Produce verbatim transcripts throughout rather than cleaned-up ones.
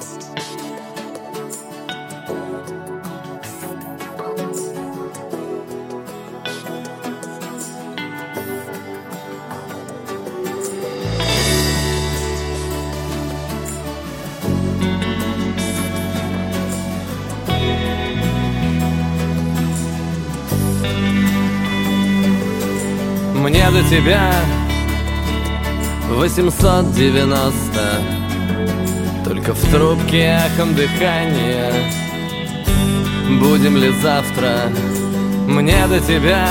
Мне до тебя восемьсот девяносто, только в трубке эхом дыхания. Будем ли завтра? Мне до тебя,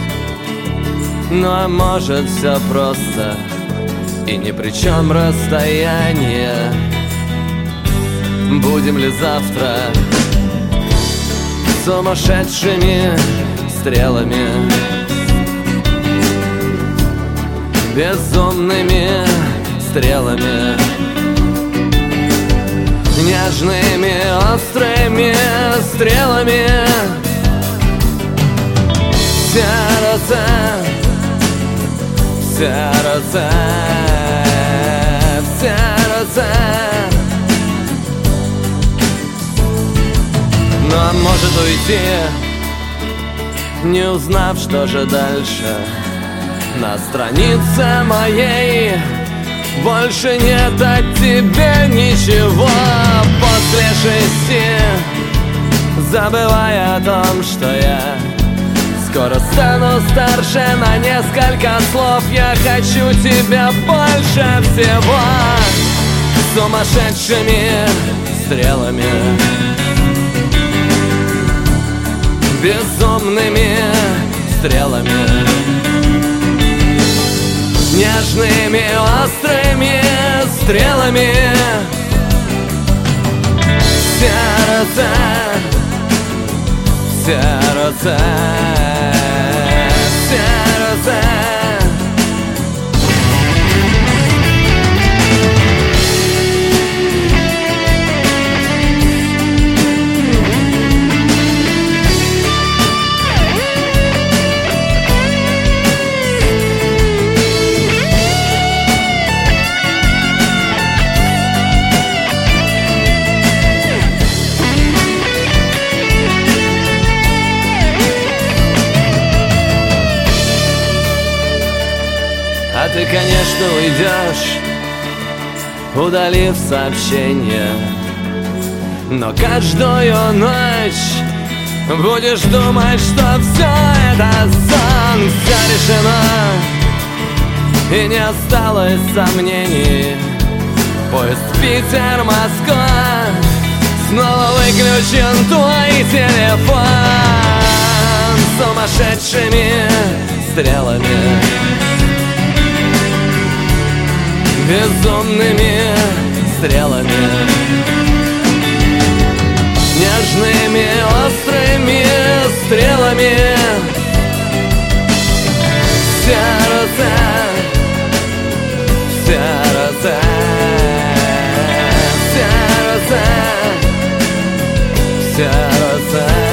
ну а может все просто, и ни при чем расстояние. Будем ли завтра сумасшедшими стрелами, безумными стрелами, нежными острыми стрелами? Сердце, сердце, сердце. Ну а может уйти, не узнав, что же дальше. На странице моей больше нет от тебя ничего. После шести, забывая о том, что я скоро стану старше на несколько слов, я хочу тебя больше всего. Сумасшедшими стрелами, безумными стрелами, нежными острыми стрелами. Сердце, сердце, сердце. А ты, конечно, уйдешь, удалив сообщение, но каждую ночь будешь думать, что все это сон. Все решено, и не осталось сомнений. Поезд Питер-Москва, снова выключен твой телефон. Сумасшедшими стрелами, безумными стрелами, нежными острыми стрелами. Сердце, сердце, сердце, сердце.